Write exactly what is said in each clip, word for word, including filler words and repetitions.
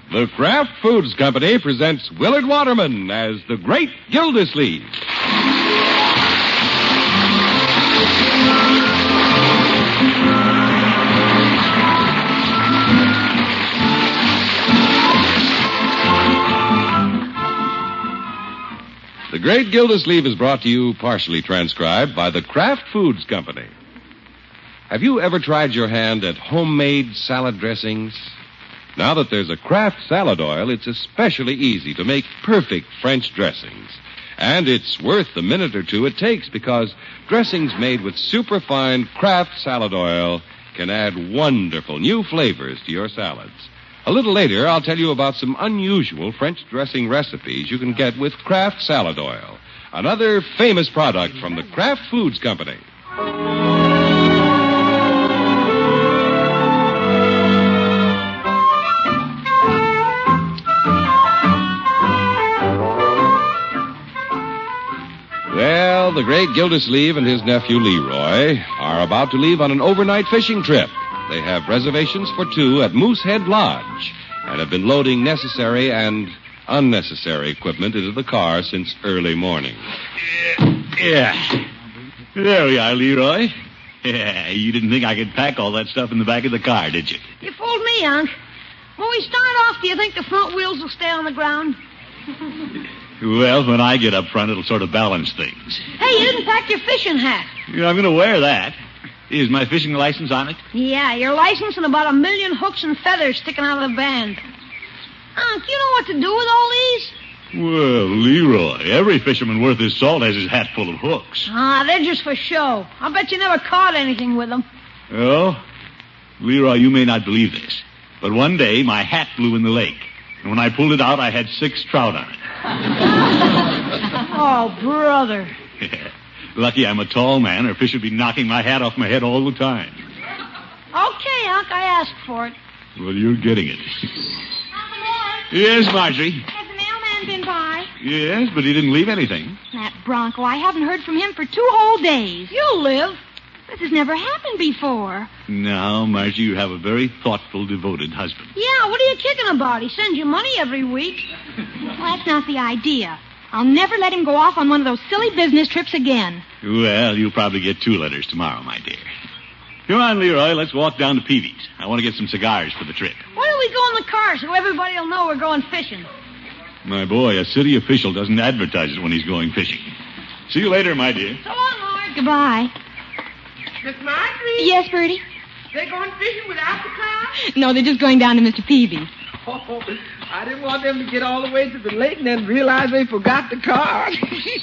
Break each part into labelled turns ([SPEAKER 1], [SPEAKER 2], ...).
[SPEAKER 1] The Kraft Foods Company presents Willard Waterman as the Great Gildersleeve. The Great Gildersleeve is brought to you, partially transcribed, by the Kraft Foods Company. Have you ever tried your hand at homemade salad dressings? Now that there's a Kraft salad oil, it's especially easy to make perfect French dressings. And it's worth the minute or two it takes because dressings made with superfine Kraft salad oil can add wonderful new flavors to your salads. A little later, I'll tell you about some unusual French dressing recipes you can get with Kraft salad oil, another famous product from the Kraft Foods Company. Well, the great Gildersleeve and his nephew Leroy are about to leave on an overnight fishing trip. They have reservations for two at Moosehead Lodge and have been loading necessary and unnecessary equipment into the car since early morning.
[SPEAKER 2] Yeah. There we are, Leroy. Yeah, you didn't think I could pack all that stuff in the back of the car, did you?
[SPEAKER 3] You fooled me, Unc. When we start off, do you think the front wheels will stay on the ground?
[SPEAKER 2] Well, when I get up front, it'll sort of balance things.
[SPEAKER 3] Hey, you didn't pack your fishing hat.
[SPEAKER 2] Yeah, I'm going to wear that. Is my fishing license on it?
[SPEAKER 3] Yeah, your license and about a million hooks and feathers sticking out of the band. Unc, you know what to do with all these?
[SPEAKER 2] Well, Leroy, every fisherman worth his salt has his hat full of hooks.
[SPEAKER 3] Ah, they're just for show. I bet you never caught anything with them.
[SPEAKER 2] Oh? Leroy, you may not believe this, but one day my hat flew in the lake. And when I pulled it out, I had six trout on it.
[SPEAKER 3] Oh, brother.
[SPEAKER 2] Lucky I'm a tall man, or fish would be knocking my hat off my head all the time.
[SPEAKER 3] Okay, Unc, I asked for it.
[SPEAKER 2] Well, you're getting it. Yes, Marjorie.
[SPEAKER 4] Has the mailman been by?
[SPEAKER 2] Yes, but he didn't leave anything.
[SPEAKER 4] That Bronco, I haven't heard from him for two whole days.
[SPEAKER 3] You'll live.
[SPEAKER 4] This has never happened before.
[SPEAKER 2] Now, Marjorie, you have a very thoughtful, devoted husband.
[SPEAKER 3] Yeah, what are you kicking about? He sends you money every week.
[SPEAKER 4] Well, that's not the idea. I'll never let him go off on one of those silly business trips again.
[SPEAKER 2] Well, you'll probably get two letters tomorrow, my dear. Come on, Leroy, let's walk down to Peavy's. I want to get some cigars for the trip.
[SPEAKER 3] Why don't we go in the car so everybody will know we're going fishing?
[SPEAKER 2] My boy, a city official doesn't advertise it when he's going fishing. See you later, my dear.
[SPEAKER 3] So long, Lord.
[SPEAKER 4] Goodbye.
[SPEAKER 5] Miss Marjorie?
[SPEAKER 4] Yes, Bertie?
[SPEAKER 5] They're going fishing without the car?
[SPEAKER 4] No, they're just going down to Mister Peavy's.
[SPEAKER 5] Oh, I didn't want them to get all the way to the lake and then realize they forgot the car.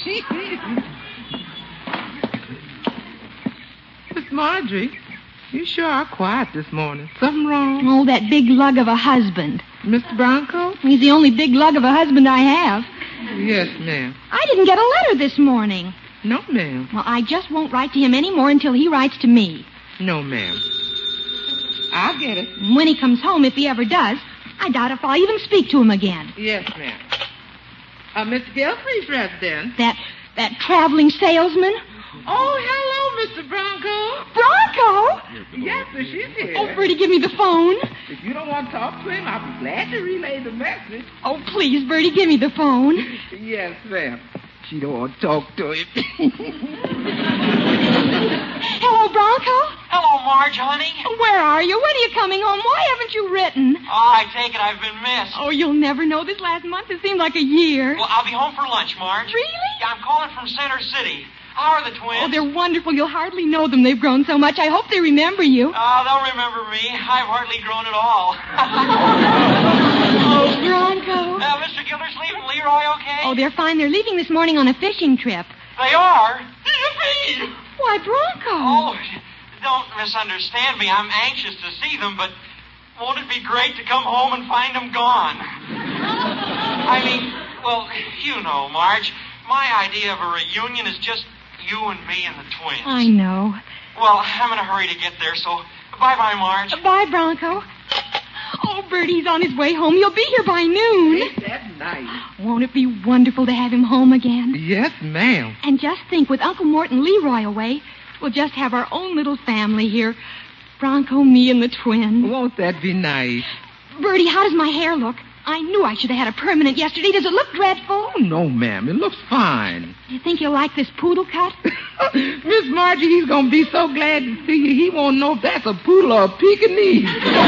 [SPEAKER 5] Miss Marjorie, you sure are quiet this morning. Something wrong?
[SPEAKER 4] Oh, that big lug of a husband.
[SPEAKER 5] Mister Bronco?
[SPEAKER 4] He's the only big lug of a husband I have.
[SPEAKER 5] Yes, ma'am.
[SPEAKER 4] I didn't get a letter this morning.
[SPEAKER 5] No, ma'am.
[SPEAKER 4] Well, I just won't write to him anymore until he writes to me.
[SPEAKER 5] No, ma'am. I'll get it.
[SPEAKER 4] And when he comes home, if he ever does, I doubt if I'll even speak to him again.
[SPEAKER 5] Yes, ma'am. Uh, Miss Gilsey's residence.
[SPEAKER 4] That that traveling salesman?
[SPEAKER 5] Oh, hello, Mister Bronco.
[SPEAKER 4] Bronco?
[SPEAKER 5] Yes, sir, she's here.
[SPEAKER 4] Oh, Bertie, give me the phone.
[SPEAKER 5] If you don't want to talk to him, I'll be glad to relay the message.
[SPEAKER 4] Oh, please, Bertie, give me the phone.
[SPEAKER 5] Yes, ma'am. She don't want to talk to him.
[SPEAKER 4] Hello, Bronco.
[SPEAKER 6] Hello, Marge, honey.
[SPEAKER 4] Where are you? When are you coming home? Why haven't you written?
[SPEAKER 6] Oh, I take it I've been missed.
[SPEAKER 4] Oh, you'll never know. This last month has seemed like a year.
[SPEAKER 6] Well, I'll be home for lunch, Marge.
[SPEAKER 4] Really?
[SPEAKER 6] Yeah, I'm calling from Center City. How are the twins?
[SPEAKER 4] Oh, they're wonderful. You'll hardly know them. They've grown so much. I hope they remember you.
[SPEAKER 6] Oh, they'll remember me. I've hardly grown at all.
[SPEAKER 4] Oh, Bronco.
[SPEAKER 6] Uh, Mister Gildersleeve and Leroy okay?
[SPEAKER 4] Oh, they're fine. They're leaving this morning on a fishing trip.
[SPEAKER 6] They are? Yippee!
[SPEAKER 4] Why, Bronco?
[SPEAKER 6] Oh, don't misunderstand me. I'm anxious to see them, but won't it be great to come home and find them gone? I mean, well, you know, Marge, my idea of a reunion is just you and me and the twins.
[SPEAKER 4] I know.
[SPEAKER 6] Well, I'm in a hurry to get there, so bye-bye, Marge.
[SPEAKER 4] Bye, Bronco. Oh, Bertie's on his way home. He'll be here by noon.
[SPEAKER 5] Ain't that nice?
[SPEAKER 4] Won't it be wonderful to have him home again?
[SPEAKER 5] Yes, ma'am.
[SPEAKER 4] And just think, with Uncle Mort and Leroy away, we'll just have our own little family here. Bronco, me, and the twins.
[SPEAKER 5] Won't that be nice?
[SPEAKER 4] Bertie, how does my hair look? I knew I should have had a permanent yesterday. Does it look dreadful?
[SPEAKER 5] Oh, no, ma'am. It looks fine.
[SPEAKER 4] Do you think you'll like this poodle cut?
[SPEAKER 5] Miss Margie, he's going to be so glad to see you. He won't know if that's a poodle or a Pekingese.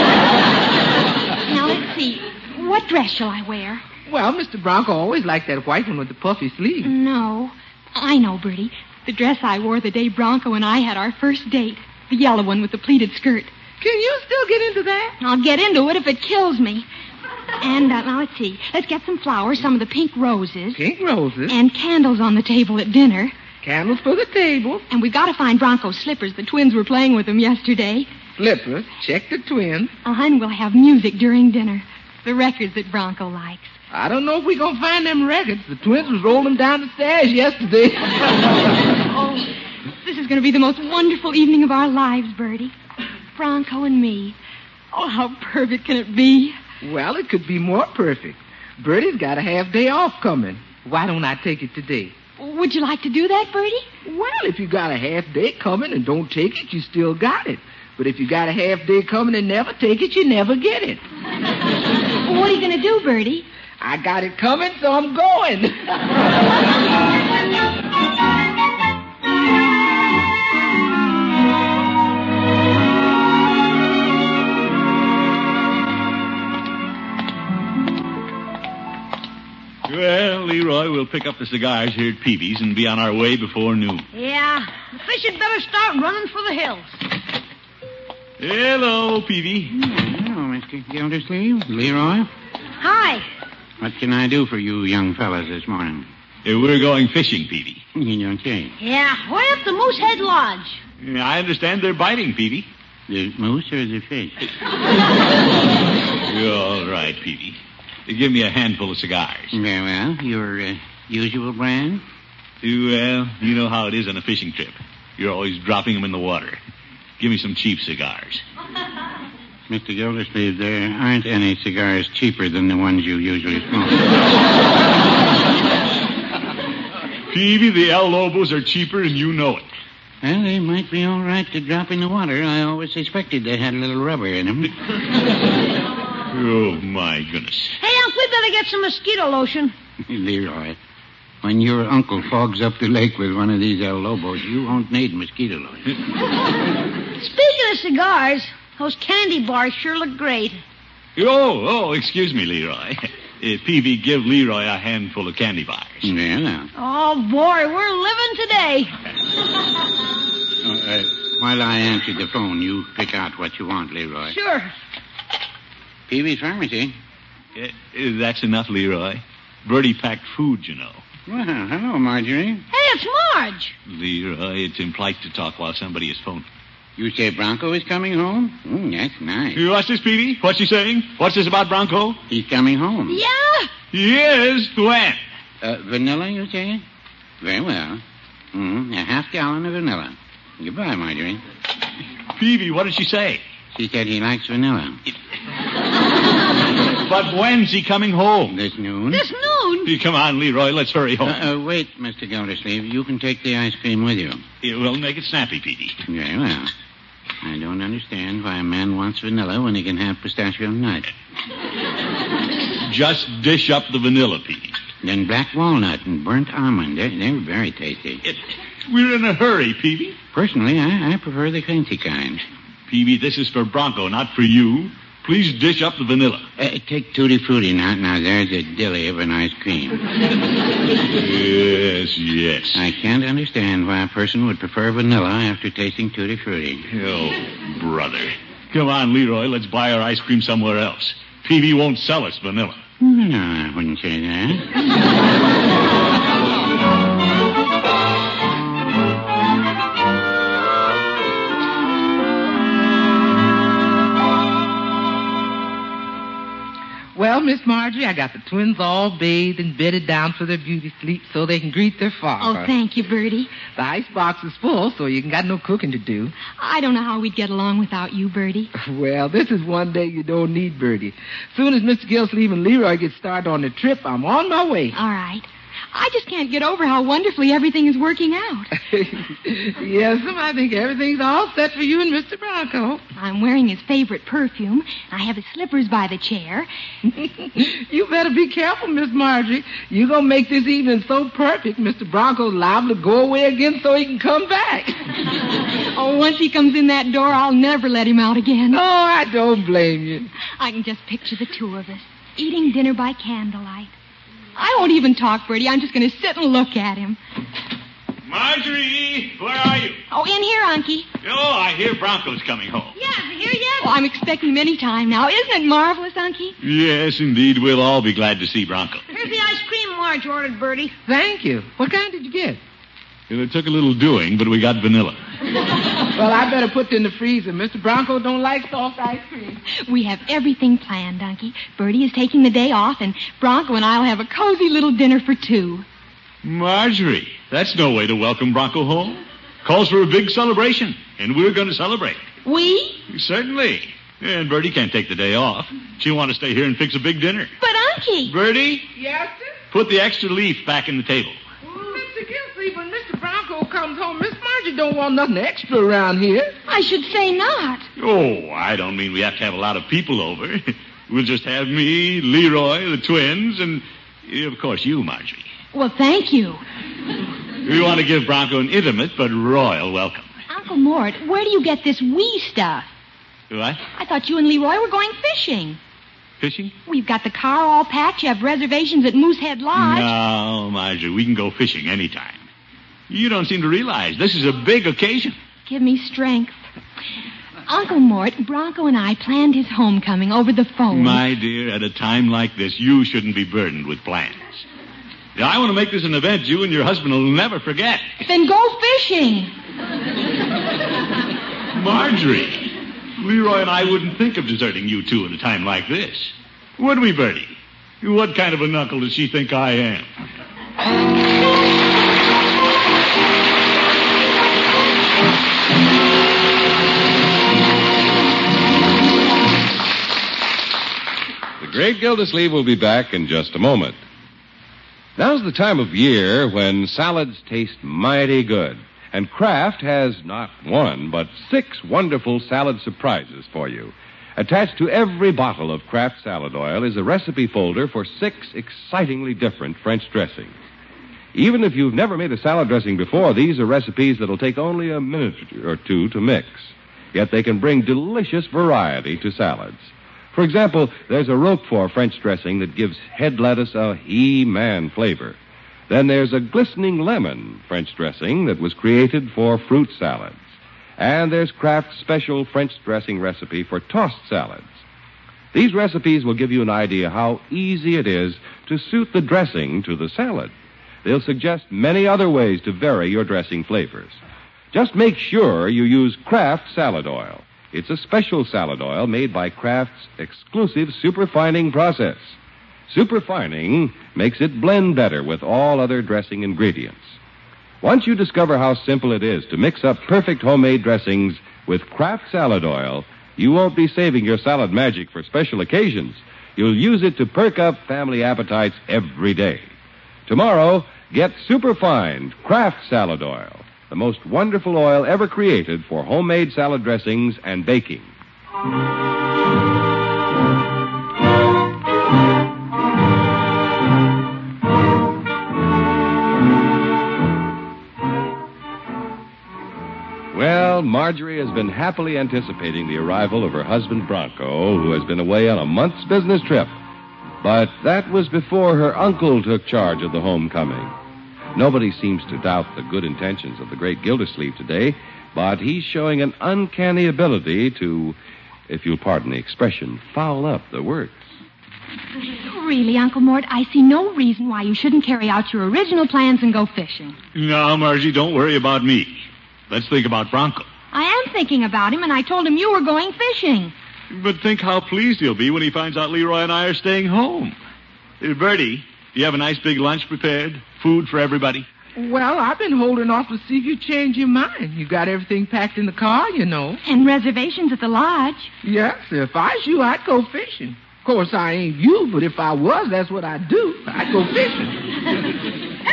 [SPEAKER 4] Now, let's see. What dress shall I wear?
[SPEAKER 5] Well, Mister Bronco always liked that white one with the puffy sleeve.
[SPEAKER 4] No. I know, Bertie. The dress I wore the day Bronco and I had our first date. The yellow one with the pleated skirt.
[SPEAKER 5] Can you still get into that?
[SPEAKER 4] I'll get into it if it kills me. And uh, now, let's see. Let's get some flowers, some of the pink roses.
[SPEAKER 5] Pink roses?
[SPEAKER 4] And candles on the table at dinner.
[SPEAKER 5] Candles for the table.
[SPEAKER 4] And we've got to find Bronco's slippers. The twins were playing with them yesterday.
[SPEAKER 5] Slippers. Check the twins.
[SPEAKER 4] Uh-huh, and we'll have music during dinner. The records that Bronco likes.
[SPEAKER 5] I don't know if we're going to find them records. The twins was rolling down the stairs yesterday.
[SPEAKER 4] Oh, this is going to be the most wonderful evening of our lives, Bertie. Bronco and me. Oh, how perfect can it be?
[SPEAKER 5] Well, it could be more perfect. Bertie's got a half day off coming. Why don't I take it today?
[SPEAKER 4] Would you like to do that, Bertie?
[SPEAKER 5] Well, if you got a half day coming and don't take it, you still got it. But if you got a half day coming and never take it, you never get it.
[SPEAKER 4] Well, what are you going to do, Bertie?
[SPEAKER 5] I got it coming, so I'm going.
[SPEAKER 2] Well, Leroy, we'll pick up the cigars here at Peavy's and be on our way before noon.
[SPEAKER 3] Yeah, the fish had better start running for the hills.
[SPEAKER 2] Hello, Peavy.
[SPEAKER 7] Hello, Mister Gildersleeve. Leroy.
[SPEAKER 3] Hi.
[SPEAKER 7] What can I do for you young fellas this morning?
[SPEAKER 2] Uh, we're going fishing, Peavy.
[SPEAKER 7] You don't say.
[SPEAKER 3] Yeah, we're at the Moosehead Lodge.
[SPEAKER 2] I understand they're biting, Peavy.
[SPEAKER 7] The moose or the fish?
[SPEAKER 2] You're all right, Peavy. Give me a handful of cigars.
[SPEAKER 7] Very well. Your uh, usual brand?
[SPEAKER 2] Well, you know how it is on a fishing trip. You're always dropping them in the water. Give me some cheap cigars.
[SPEAKER 7] Mister Gildersleeve, there aren't any cigars cheaper than the ones you usually smoke.
[SPEAKER 2] Peavy, the El Lobos are cheaper and you know it.
[SPEAKER 7] Well, they might be all right to drop in the water. I always suspected they had a little rubber in them.
[SPEAKER 2] Oh, my goodness.
[SPEAKER 3] Hey, Unc, we better get some mosquito lotion.
[SPEAKER 7] Leroy, when your uncle fogs up the lake with one of these El Lobos, you won't need mosquito lotion.
[SPEAKER 3] Speaking of cigars, those candy bars sure look great.
[SPEAKER 2] Oh, oh, excuse me, Leroy. Uh, Peavy, give Leroy a handful of candy bars.
[SPEAKER 7] Yeah, now.
[SPEAKER 3] Oh, boy, we're living today.
[SPEAKER 7] Oh, uh, while I answer the phone, you pick out what you want, Leroy.
[SPEAKER 3] Sure.
[SPEAKER 7] Peavy's Pharmacy.
[SPEAKER 2] Uh, uh, that's enough, Leroy. Bertie packed food, you know.
[SPEAKER 7] Well, hello, Marjorie.
[SPEAKER 3] Hey, it's Marge.
[SPEAKER 2] Leroy, it's impolite to talk while somebody is phoning.
[SPEAKER 7] You say Bronco is coming home? Mm, that's nice.
[SPEAKER 2] What's this, Peavy? What's he saying? What's this about Bronco?
[SPEAKER 7] He's coming home.
[SPEAKER 3] Yeah?
[SPEAKER 2] Yes, when?
[SPEAKER 7] Uh, vanilla, you say? Very well. Mm, a half gallon of vanilla. Goodbye, Marjorie.
[SPEAKER 2] Peavy, what did she say?
[SPEAKER 7] She said he likes vanilla.
[SPEAKER 2] But when's he coming home?
[SPEAKER 7] This noon.
[SPEAKER 3] This noon?
[SPEAKER 2] Come on, Leroy, let's hurry home.
[SPEAKER 7] Uh, uh, wait, Mister Gildersleeve. You can take the ice cream with you.
[SPEAKER 2] Yeah, we'll make it snappy, Peavy.
[SPEAKER 7] Very well. I don't understand why a man wants vanilla when he can have pistachio nut.
[SPEAKER 2] Just dish up the vanilla, Peavy.
[SPEAKER 7] Then black walnut and burnt almond. They're, they're very tasty.
[SPEAKER 2] It, we're in a hurry, Peavy.
[SPEAKER 7] Personally, I, I prefer the fancy kind.
[SPEAKER 2] Peavy, this is for Bronco, not for you. Please dish up the vanilla.
[SPEAKER 7] Uh, take Tutti Frutti now. Now, there's a dilly of an ice cream.
[SPEAKER 2] Yes, yes.
[SPEAKER 7] I can't understand why a person would prefer vanilla after tasting Tutti Frutti.
[SPEAKER 2] Oh, brother. Come on, Leroy, let's buy our ice cream somewhere else. Peavy won't sell us vanilla.
[SPEAKER 7] No, I wouldn't say that.
[SPEAKER 5] Well, Miss Marjorie, I got the twins all bathed and bedded down for their beauty sleep so they can greet their father.
[SPEAKER 4] Oh, thank you, Bertie.
[SPEAKER 5] The icebox is full, so you got no cooking to do.
[SPEAKER 4] I don't know how we'd get along without you, Bertie.
[SPEAKER 5] Well, this is one day you don't need Bertie. Soon as Mister Gildersleeve and Leroy get started on the trip, I'm on my way.
[SPEAKER 4] All right. I just can't get over how wonderfully everything is working out.
[SPEAKER 5] Yes, ma'am, I think everything's all set for you and Mister Bronco.
[SPEAKER 4] I'm wearing his favorite perfume. I have his slippers by the chair.
[SPEAKER 5] You better be careful, Miss Marjorie. You're going to make this evening so perfect, Mister Bronco's liable to go away again so he can come back.
[SPEAKER 4] Oh, once he comes in that door, I'll never let him out again.
[SPEAKER 5] Oh, I don't blame you.
[SPEAKER 4] I can just picture the two of us, eating dinner by candlelight. I won't even talk, Bertie. I'm just going to sit and look at him.
[SPEAKER 2] Marjorie, where are you?
[SPEAKER 4] Oh, in here, Unky.
[SPEAKER 2] Oh, I hear Bronco's coming home.
[SPEAKER 3] Yeah, here yet?
[SPEAKER 4] Oh, I'm expecting him any time now. Isn't it marvelous, Unky?
[SPEAKER 2] Yes, indeed. We'll all be glad to see Bronco.
[SPEAKER 3] Here's the ice cream Marge ordered, Bertie.
[SPEAKER 5] Thank you. What kind did you get?
[SPEAKER 2] Well, it took a little doing, but we got vanilla.
[SPEAKER 5] Well, I better put it in the freezer. Mister Bronco don't like soft ice cream.
[SPEAKER 4] We have everything planned, Unky. Bertie is taking the day off, and Bronco and I'll have a cozy little dinner for two.
[SPEAKER 2] Marjorie, that's no way to welcome Bronco home. Calls for a big celebration, and we're going to celebrate.
[SPEAKER 3] We?
[SPEAKER 2] Certainly. And Bertie can't take the day off. She'll want to stay here and fix a big dinner.
[SPEAKER 3] But, Unky.
[SPEAKER 2] Bertie,
[SPEAKER 5] Yes, sir?
[SPEAKER 2] put the extra leaf back in the table.
[SPEAKER 5] Mister Gilsey, when Mister Bronco comes home, Miss Margie don't want nothing extra around here.
[SPEAKER 3] I should say not.
[SPEAKER 2] Oh, I don't mean we have to have a lot of people over. We'll just have me, Leroy, the twins, and, of course, you, Marjorie.
[SPEAKER 3] Well, thank you.
[SPEAKER 2] We want to give Bronco an intimate but royal welcome.
[SPEAKER 3] Uncle Mort, where do you get this wee stuff?
[SPEAKER 2] What?
[SPEAKER 3] I thought you and Leroy were going fishing.
[SPEAKER 2] Fishing?
[SPEAKER 3] We've got the car all packed. You have reservations at Moosehead Lodge.
[SPEAKER 2] No, Marjorie, we can go fishing anytime. You don't seem to realize this is a big occasion.
[SPEAKER 3] Give me strength. Uncle Mort, Bronco and I planned his homecoming over the phone.
[SPEAKER 2] My dear, at a time like this, you shouldn't be burdened with plans. Now, I want to make this an event you and your husband will never forget.
[SPEAKER 3] Then go fishing.
[SPEAKER 2] Marjorie, Leroy and I wouldn't think of deserting you two at a time like this. Would we, Bertie? What kind of a knuckle does she think I am?
[SPEAKER 1] The Great Gildersleeve will be back in just a moment. Now's the time of year when salads taste mighty good. And Kraft has not one, but six wonderful salad surprises for you. Attached to every bottle of Kraft salad oil is a recipe folder for six excitingly different French dressings. Even if you've never made a salad dressing before, these are recipes that'll take only a minute or two to mix. Yet they can bring delicious variety to salads. For example, there's a Roquefort French dressing that gives head lettuce a He-Man flavor. Then there's a glistening lemon French dressing that was created for fruit salads. And there's Kraft's special French dressing recipe for tossed salads. These recipes will give you an idea how easy it is to suit the dressing to the salad. They'll suggest many other ways to vary your dressing flavors. Just make sure you use Kraft salad oil. It's a special salad oil made by Kraft's exclusive superfining process. Superfining makes it blend better with all other dressing ingredients. Once you discover how simple it is to mix up perfect homemade dressings with Kraft salad oil, you won't be saving your salad magic for special occasions. You'll use it to perk up family appetites every day. Tomorrow, get superfine Kraft salad oil, the most wonderful oil ever created for homemade salad dressings and baking. Well, Marjorie has been happily anticipating the arrival of her husband, Bronco, who has been away on a month's business trip. But that was before her uncle took charge of the homecoming. Nobody seems to doubt the good intentions of the great Gildersleeve today, but he's showing an uncanny ability to, if you'll pardon the expression, foul up the works.
[SPEAKER 4] Really, Uncle Mort, I see no reason why you shouldn't carry out your original plans and go fishing.
[SPEAKER 2] No, Margie, don't worry about me. Let's think about Bronco.
[SPEAKER 4] I am thinking about him, and I told him you were going fishing.
[SPEAKER 2] But think how pleased he'll be when he finds out Leroy and I are staying home. Uh, Bertie, do you have a nice big lunch prepared? Food for everybody?
[SPEAKER 5] Well, I've been holding off to see if you change your mind. You got everything packed in the car, you know.
[SPEAKER 4] And reservations at the lodge.
[SPEAKER 5] Yes, if I was you, I'd go fishing. Of course, I ain't you, but if I was, that's what I'd do. I'd go fishing.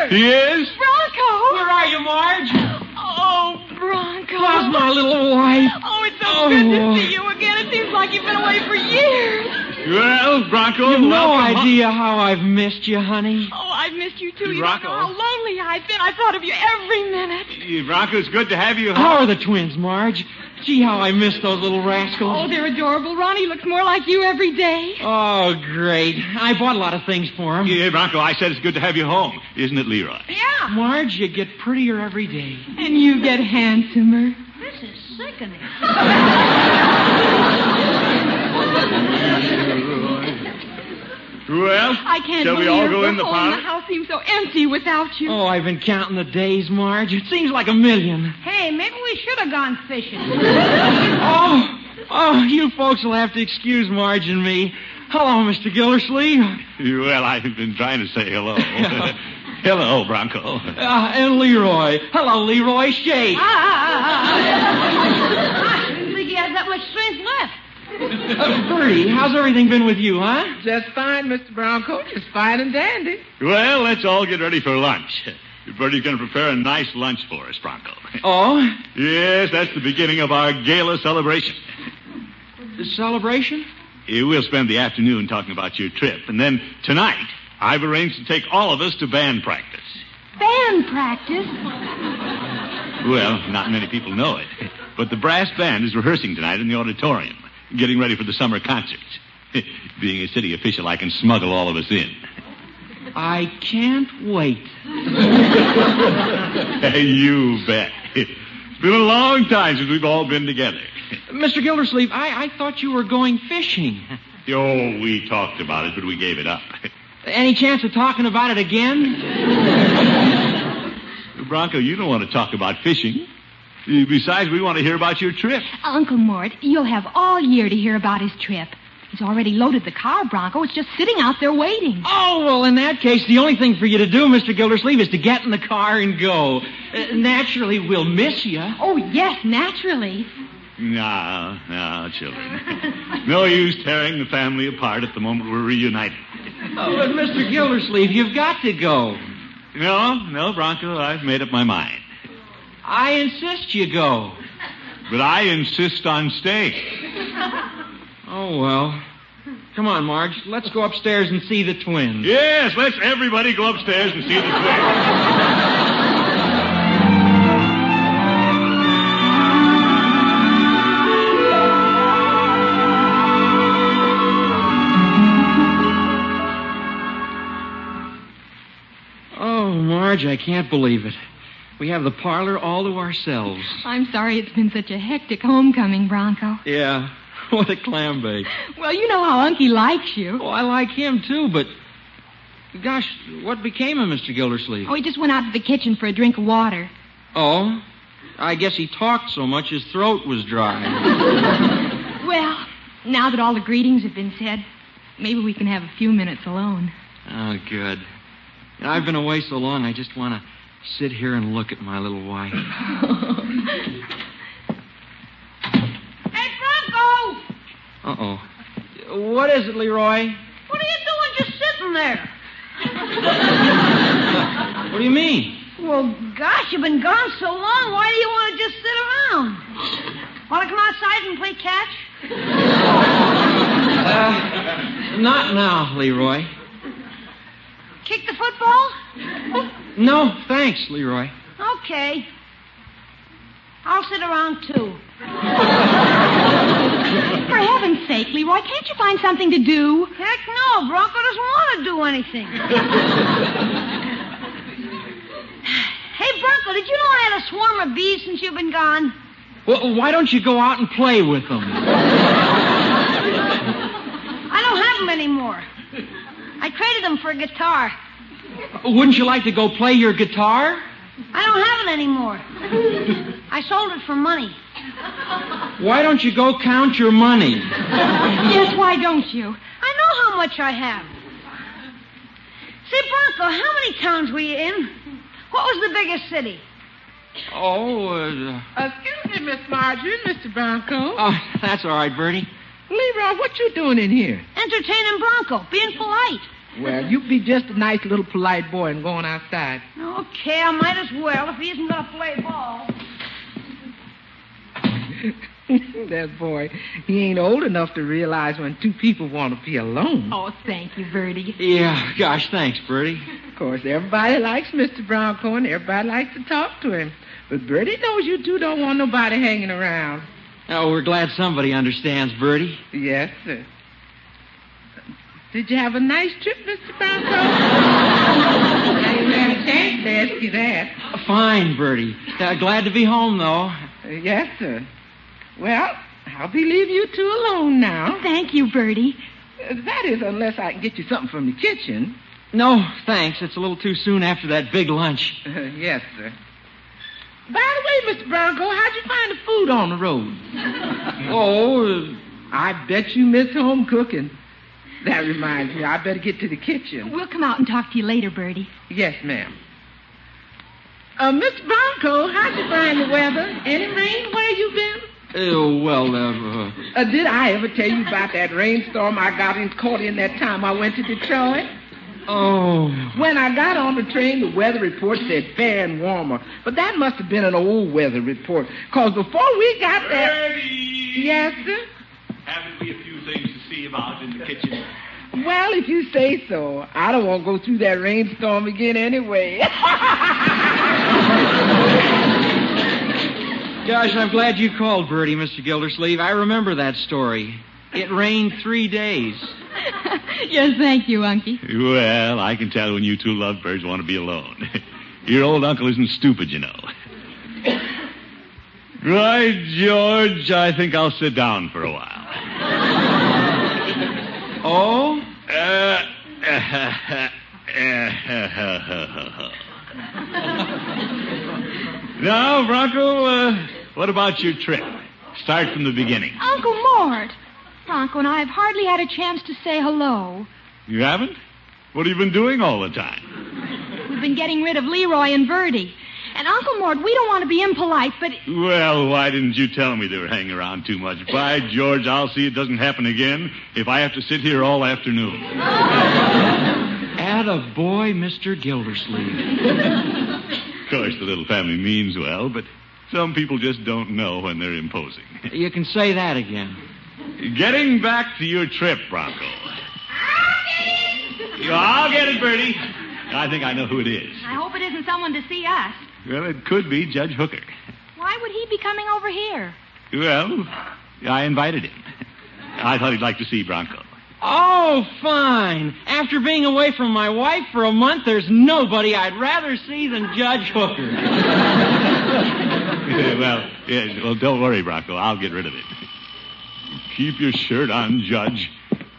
[SPEAKER 2] Yes?
[SPEAKER 4] Bronco!
[SPEAKER 7] Where are you, Marge?
[SPEAKER 4] Oh, Bronco.
[SPEAKER 7] How's my little wife?
[SPEAKER 4] Oh, it's so
[SPEAKER 7] Oh.
[SPEAKER 4] good to see you again. It seems like you've been away for years.
[SPEAKER 2] Well, Bronco,
[SPEAKER 7] You've no
[SPEAKER 2] welcome home.
[SPEAKER 7] idea how I've missed you, honey.
[SPEAKER 4] Oh, I've missed you, too. You
[SPEAKER 2] Bronco.
[SPEAKER 4] don't know how lonely I've been. I thought of you every minute.
[SPEAKER 2] Yeah, Bronco, it's good to have you home.
[SPEAKER 7] How are the twins, Marge? Gee, how I miss those little rascals.
[SPEAKER 4] Oh, they're adorable. Ronnie looks more like you every day.
[SPEAKER 7] Oh, great. I bought a lot of things for him.
[SPEAKER 2] Yeah, Bronco, I said it's good to have you home. Isn't it, Leroy?
[SPEAKER 3] Yeah.
[SPEAKER 7] Marge, you get prettier every day.
[SPEAKER 4] And you get handsomer.
[SPEAKER 3] This is sickening.
[SPEAKER 2] Well,
[SPEAKER 4] I can't
[SPEAKER 2] shall we
[SPEAKER 4] believe
[SPEAKER 2] all go
[SPEAKER 4] the
[SPEAKER 2] in the
[SPEAKER 4] whole
[SPEAKER 2] parlor?
[SPEAKER 4] The house seems so empty without you.
[SPEAKER 7] Oh, I've been counting the days, Marge. It seems like a million.
[SPEAKER 3] Hey, maybe we should have gone fishing.
[SPEAKER 7] Oh, oh, you folks will have to excuse Marge and me. Hello, Mister Gildersleeve.
[SPEAKER 2] Well, I've been trying to say hello. Hello, Bronco.
[SPEAKER 7] Uh, and Leroy. Hello, Leroy. Shake.
[SPEAKER 3] Ah, ah, ah, ah. I didn't think he had that much strength left.
[SPEAKER 7] Uh, Bertie, how's everything been with you, huh?
[SPEAKER 5] Just fine, Mister Bronco. Just fine and dandy.
[SPEAKER 2] Well, let's all get ready for lunch. Bertie's going to prepare a nice lunch for us, Bronco.
[SPEAKER 7] Oh?
[SPEAKER 2] Yes, that's the beginning of our gala celebration.
[SPEAKER 7] The celebration?
[SPEAKER 2] Eh, We'll spend the afternoon talking about your trip, and then tonight I've arranged to take all of us to band practice.
[SPEAKER 3] Band practice?
[SPEAKER 2] Well, not many people know it, but the brass band is rehearsing tonight in the auditorium, getting ready for the summer concerts. Being a city official, I can smuggle all of us in.
[SPEAKER 7] I can't wait.
[SPEAKER 2] You bet. It's been a long time since we've all been together.
[SPEAKER 7] Mister Gildersleeve, I, I thought you were going fishing.
[SPEAKER 2] Oh, we talked about it, but we gave it up.
[SPEAKER 7] Any chance of talking about it again?
[SPEAKER 2] Bronco, you don't want to talk about fishing. Besides, we want to hear about your trip.
[SPEAKER 4] Uncle Mort, you'll have all year to hear about his trip. He's already loaded the car, Bronco. It's just sitting out there waiting.
[SPEAKER 7] Oh, well, in that case, the only thing for you to do, Mister Gildersleeve, is to get in the car and go. Uh, naturally, we'll miss you.
[SPEAKER 4] Oh, yes, naturally.
[SPEAKER 2] No, no, children. No use tearing the family apart at the moment we're reunited.
[SPEAKER 7] Oh, but Mister Gildersleeve, you've got to go.
[SPEAKER 2] No, no, Bronco, I've made up my mind.
[SPEAKER 7] I insist you go.
[SPEAKER 2] But I insist on staying.
[SPEAKER 7] Oh, well. Come on, Marge. Let's go upstairs and see the twins.
[SPEAKER 2] Yes, let's everybody go upstairs and see the twins.
[SPEAKER 7] Oh, Marge, I can't believe it. We have the parlor all to ourselves.
[SPEAKER 4] I'm sorry it's been such a hectic homecoming, Bronco.
[SPEAKER 7] Yeah. What a clam bake.
[SPEAKER 4] Well, you know how Unky likes you.
[SPEAKER 7] Oh, I like him, too, but... Gosh, what became of Mister Gildersleeve?
[SPEAKER 4] Oh, he just went out to the kitchen for a drink of water.
[SPEAKER 7] Oh? I guess he talked so much his throat was dry.
[SPEAKER 4] Well, now that all the greetings have been said, maybe we can have a few minutes alone.
[SPEAKER 7] Oh, good. You know, I've been away so long, I just want to sit here and look at my little wife.
[SPEAKER 3] Hey, Bronco!
[SPEAKER 7] Uh-oh. What is it, Leroy?
[SPEAKER 3] What are you doing just sitting there?
[SPEAKER 7] What do you mean?
[SPEAKER 3] Well, gosh, you've been gone so long. Why do you want to just sit around? Want to come outside and play catch?
[SPEAKER 7] Uh, not now, Leroy.
[SPEAKER 3] Kick the football?
[SPEAKER 7] No, thanks, Leroy.
[SPEAKER 3] Okay. I'll sit around, too.
[SPEAKER 4] For heaven's sake, Leroy, can't you find something to do?
[SPEAKER 3] Heck no, Bronco doesn't want to do anything. Hey, Bronco, did you know I had a swarm of bees since you've been gone?
[SPEAKER 7] Well, why don't you go out and play with them?
[SPEAKER 3] I don't have them anymore. I traded them for a guitar.
[SPEAKER 7] Wouldn't you like to go play your guitar?
[SPEAKER 3] I don't have it anymore. I sold it for money.
[SPEAKER 7] Why don't you go count your money?
[SPEAKER 4] Yes, why don't you?
[SPEAKER 3] I know how much I have. Say, Bronco, how many towns were you in? What was the biggest city?
[SPEAKER 7] Oh, uh...
[SPEAKER 5] Excuse me, Miss Marjorie, Mister Bronco.
[SPEAKER 7] Oh, that's all right, Bertie.
[SPEAKER 5] Leroy, what you doing in here?
[SPEAKER 3] Entertaining Bronco, being polite.
[SPEAKER 5] Well, you be just a nice little polite boy and going outside.
[SPEAKER 3] Okay, I might as well if he isn't going to play ball.
[SPEAKER 5] That boy, he ain't old enough to realize when two people want to be alone.
[SPEAKER 4] Oh, thank you, Bertie.
[SPEAKER 6] Yeah, gosh, thanks, Bertie.
[SPEAKER 5] Of course, everybody likes Mister Bronco and everybody likes to talk to him. But Bertie knows you two don't want nobody hanging around.
[SPEAKER 6] Oh, we're glad somebody understands, Bertie.
[SPEAKER 5] Yes, sir. Did you have a nice trip, Mister Bronco? I didn't have a chance to ask you that.
[SPEAKER 6] Fine, Bertie. Uh, glad to be home, though.
[SPEAKER 5] Uh, yes, sir. Well, I'll be leaving you two alone now.
[SPEAKER 4] Thank you, Bertie.
[SPEAKER 5] Uh, that is, unless I can get you something from the kitchen.
[SPEAKER 6] No, thanks. It's a little too soon after that big lunch.
[SPEAKER 5] Uh, yes, sir. By the way, Mister Bronco, how'd you find the food on the road?
[SPEAKER 6] Oh, uh,
[SPEAKER 5] I bet you miss home cooking. That reminds me, I better get to the kitchen.
[SPEAKER 4] We'll come out and talk to you later, Bertie.
[SPEAKER 5] Yes, ma'am. Uh, Mister Bronco, how'd you find the weather? Any rain where you been?
[SPEAKER 6] uh, well, uh,
[SPEAKER 5] Uh, did I ever tell you about that rainstorm I got in, caught in that time I went to Detroit?
[SPEAKER 6] oh.
[SPEAKER 5] When I got on the train, the weather report said fair and warmer. But that must have been an old weather report, because before we got there...
[SPEAKER 2] Bertie!
[SPEAKER 5] Yes, sir?
[SPEAKER 2] Haven't we a few things to see about in the kitchen?
[SPEAKER 5] Well, if you say so. I don't want to go through that rainstorm again anyway.
[SPEAKER 6] Gosh, I'm glad you called, Bertie, Mister Gildersleeve. I remember that story. It rained three days.
[SPEAKER 4] Yes, thank you, Unky.
[SPEAKER 2] Well, I can tell when you two lovebirds want to be alone. Your old uncle isn't stupid, you know. Right, George, I think I'll sit down for a while.
[SPEAKER 6] Oh?
[SPEAKER 2] Uh, now, Bronco, uh, what about your trip? Start from the beginning.
[SPEAKER 4] Uncle Mort. Bronco and I have hardly had a chance to say hello.
[SPEAKER 2] You haven't? What have you been doing all the time?
[SPEAKER 4] We've been getting rid of Leroy and Bertie. And Uncle Mort, we don't want to be impolite, but...
[SPEAKER 2] Well, why didn't you tell me they were hanging around too much? By George, I'll see it doesn't happen again if I have to sit here all afternoon.
[SPEAKER 6] Atta boy, Mister Gildersleeve.
[SPEAKER 2] Of course, the little family means well, but some people just don't know when they're imposing.
[SPEAKER 6] You can say that again.
[SPEAKER 2] Getting back to your trip, Bronco. I'll get it, Bertie. I think I know who it is.
[SPEAKER 4] I hope it isn't someone to see us.
[SPEAKER 2] Well, it could be Judge Hooker.
[SPEAKER 4] Why would he be coming over here?
[SPEAKER 2] Well, I invited him. I thought he'd like to see Bronco.
[SPEAKER 6] Oh, fine. After being away from my wife for a month, there's nobody I'd rather see than Judge Hooker.
[SPEAKER 2] well, yeah, well, don't worry, Bronco. I'll get rid of it. Keep your shirt on, Judge.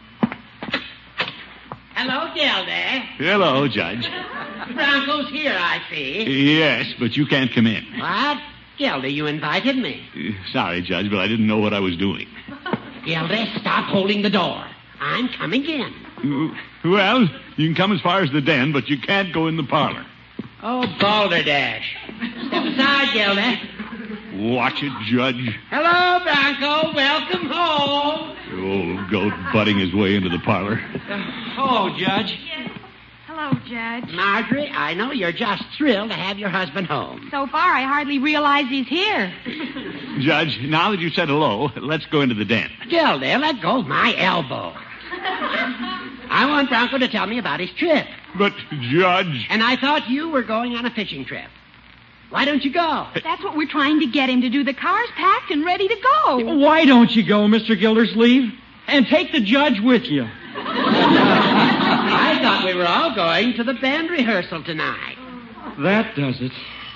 [SPEAKER 8] Hello, Gilda.
[SPEAKER 2] Hello, Judge.
[SPEAKER 8] Bronco's here, I see.
[SPEAKER 2] Yes, but you can't come in.
[SPEAKER 8] What? Gilda, you invited me.
[SPEAKER 2] Uh, Sorry, Judge, but I didn't know what I was doing.
[SPEAKER 8] Gilda, stop holding the door. I'm coming in.
[SPEAKER 2] Uh, Well, you can come as far as the den, but you can't go in the parlor.
[SPEAKER 8] Oh, balderdash. Step aside, Gilda.
[SPEAKER 2] Watch it, Judge.
[SPEAKER 8] Hello, Bronco. Welcome home.
[SPEAKER 2] The old goat butting his way into the parlor.
[SPEAKER 6] Hello, Judge.
[SPEAKER 3] Yes. Hello, Judge.
[SPEAKER 8] Marjorie, I know you're just thrilled to have your husband home.
[SPEAKER 4] So far, I hardly realize he's here.
[SPEAKER 2] Judge, now that you've said hello, let's go into the den.
[SPEAKER 8] Gilda, let go of my elbow. I want Bronco to tell me about his trip.
[SPEAKER 2] But, Judge...
[SPEAKER 8] And I thought you were going on a fishing trip. Why don't you go?
[SPEAKER 4] That's what we're trying to get him to do. The car's packed and ready to go.
[SPEAKER 6] Why don't you go, Mister Gildersleeve? And take the judge with you.
[SPEAKER 8] I thought we were all going to the band rehearsal tonight.
[SPEAKER 6] That does it.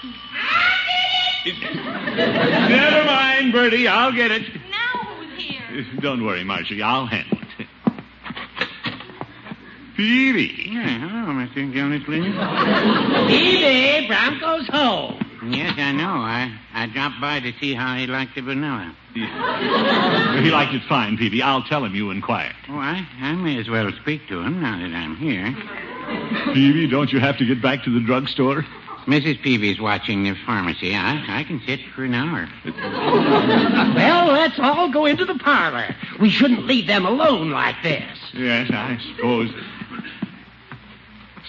[SPEAKER 2] Never mind, Bertie. I'll get it.
[SPEAKER 4] Now who's here?
[SPEAKER 2] Don't worry, Marjorie. I'll handle it. Peavy.
[SPEAKER 7] Yeah, hello, Mister Gildersleeve.
[SPEAKER 8] Peavy, Bronco's home.
[SPEAKER 7] Yes, I know. I, I dropped by to see how he liked the vanilla.
[SPEAKER 2] He liked it fine, Peavy. I'll tell him you inquired.
[SPEAKER 7] Oh, I, I may as well speak to him now that I'm here.
[SPEAKER 2] Peavy, don't you have to get back to the drugstore?
[SPEAKER 7] Missus Peavy's watching the pharmacy. I, I can sit for an hour.
[SPEAKER 8] Well, let's all go into the parlor. We shouldn't leave them alone like this.
[SPEAKER 2] Yes, I suppose.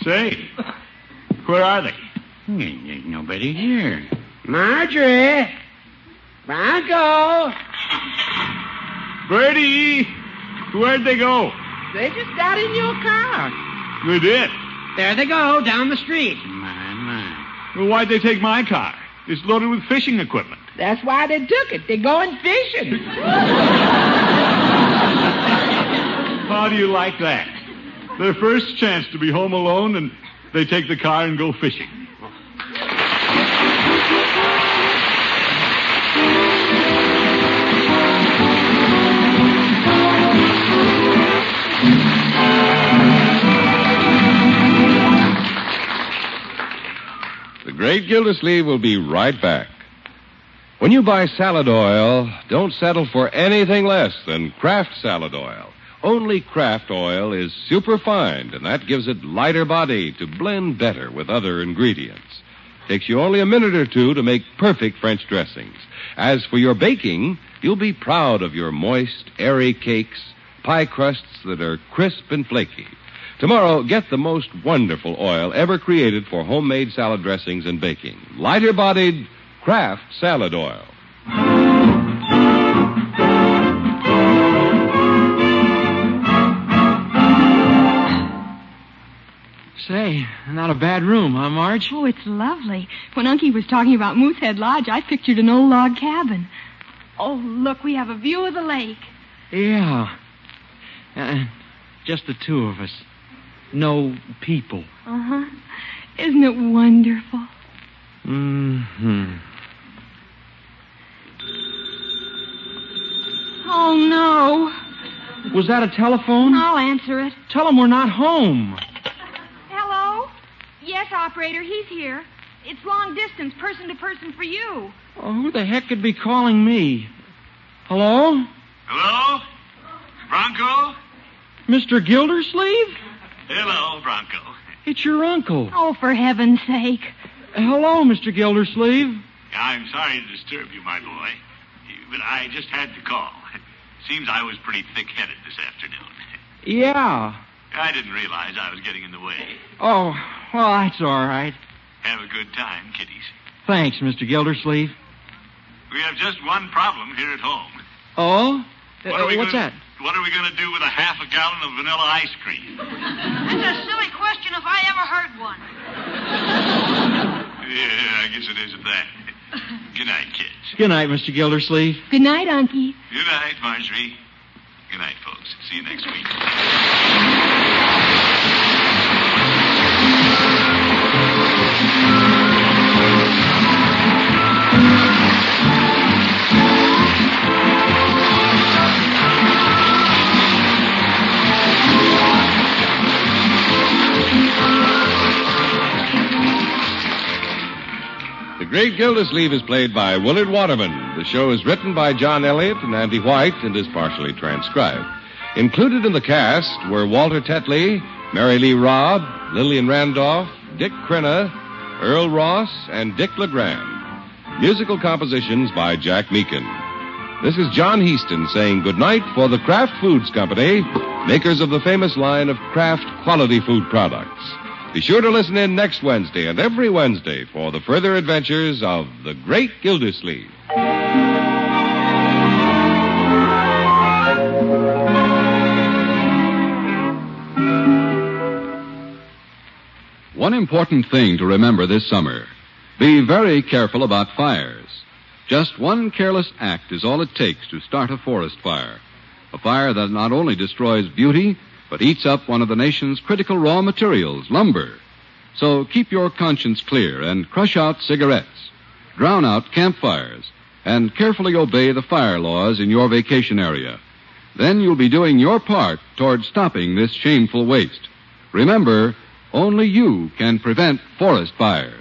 [SPEAKER 2] Say, where are they?
[SPEAKER 7] Hey, there's nobody here.
[SPEAKER 8] Marjorie! Bronco!
[SPEAKER 2] Bertie! Where'd they go?
[SPEAKER 5] They just got in your car.
[SPEAKER 2] They did.
[SPEAKER 8] There they go, down the street.
[SPEAKER 7] My, my.
[SPEAKER 2] Well, why'd they take my car? It's loaded with fishing equipment.
[SPEAKER 5] That's why they took it. They're going fishing.
[SPEAKER 2] How do you like that? Their first chance to be home alone, and they take the car and go fishing.
[SPEAKER 1] The Great Gildersleeve will be right back. When you buy salad oil, don't settle for anything less than Kraft salad oil. Only Kraft oil is superfine, and that gives it lighter body to blend better with other ingredients. Takes you only a minute or two to make perfect French dressings. As for your baking, you'll be proud of your moist, airy cakes, pie crusts that are crisp and flaky. Tomorrow, get the most wonderful oil ever created for homemade salad dressings and baking. Lighter-bodied Kraft salad oil.
[SPEAKER 9] Say, not a bad room, huh, Marge?
[SPEAKER 4] Oh, it's lovely. When Unky was talking about Moosehead Lodge, I pictured an old log cabin. Oh, look, we have a view of the lake.
[SPEAKER 9] Yeah. Uh, just the two of us. No people.
[SPEAKER 4] Uh-huh. Isn't it wonderful?
[SPEAKER 9] Mm-hmm.
[SPEAKER 4] Oh, no.
[SPEAKER 9] Was that a telephone?
[SPEAKER 4] I'll answer it.
[SPEAKER 9] Tell him we're not home.
[SPEAKER 4] Hello? Yes, operator, he's here. It's long distance, person to person for you.
[SPEAKER 9] Oh, who the heck could be calling me? Hello?
[SPEAKER 2] Hello? Bronco?
[SPEAKER 9] Mister Gildersleeve?
[SPEAKER 2] Hello, Bronco.
[SPEAKER 9] It's your uncle.
[SPEAKER 4] Oh, for heaven's sake.
[SPEAKER 9] Hello, Mister Gildersleeve.
[SPEAKER 2] I'm sorry to disturb you, my boy, but I just had to call. Seems I was pretty thick-headed this afternoon.
[SPEAKER 9] Yeah.
[SPEAKER 2] I didn't realize I was getting in the way.
[SPEAKER 9] Oh, well, that's all right.
[SPEAKER 2] Have a good time, kiddies.
[SPEAKER 9] Thanks, Mister Gildersleeve.
[SPEAKER 2] We have just one problem here at home.
[SPEAKER 9] Oh?
[SPEAKER 2] What are we
[SPEAKER 9] Uh, what's
[SPEAKER 2] gonna,
[SPEAKER 9] that?
[SPEAKER 2] What are we going to do with a half a gallon of vanilla ice cream?
[SPEAKER 3] That's a silly question if I ever heard one.
[SPEAKER 2] Yeah, I guess it isn't that. Good night, kids.
[SPEAKER 9] Good night, Mister Gildersleeve.
[SPEAKER 4] Good night, Unky.
[SPEAKER 2] Good night, Marjorie. Good night, folks. See you next week.
[SPEAKER 1] The Great Gildersleeve is played by Willard Waterman. The show is written by John Elliott and Andy White and is partially transcribed. Included in the cast were Walter Tetley, Mary Lee Robb, Lillian Randolph, Dick Crenna, Earl Ross, and Dick LeGrand. Musical compositions by Jack Meakin. This is John Heaston saying goodnight for the Kraft Foods Company, makers of the famous line of Kraft quality food products. Be sure to listen in next Wednesday and every Wednesday for the further adventures of the Great Gildersleeve.
[SPEAKER 10] One important thing to remember this summer. Be very careful about fires. Just one careless act is all it takes to start a forest fire. A fire that not only destroys beauty, but eats up one of the nation's critical raw materials, lumber. So keep your conscience clear and crush out cigarettes, drown out campfires, and carefully obey the fire laws in your vacation area. Then you'll be doing your part toward stopping this shameful waste. Remember, only you can prevent forest fires.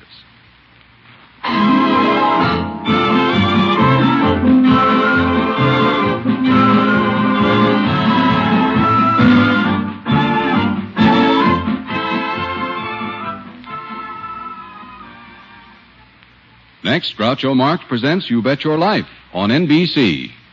[SPEAKER 10] Next, Groucho Marx presents You Bet Your Life on N B C.